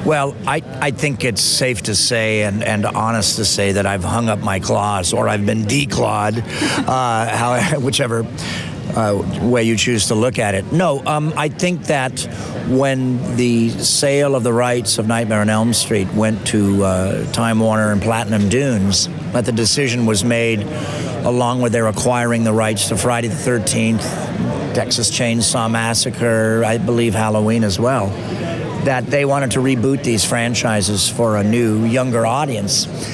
Well, I think it's safe to say and honest to say that I've hung up my claws, or I've been declawed, whichever way you choose to look at it. No, I think that when the sale of the rights of Nightmare on Elm Street went to Time Warner and Platinum Dunes, that the decision was made along with their acquiring the rights to Friday the 13th, Texas Chainsaw Massacre, I believe Halloween as well, that they wanted to reboot these franchises for a new, younger audience.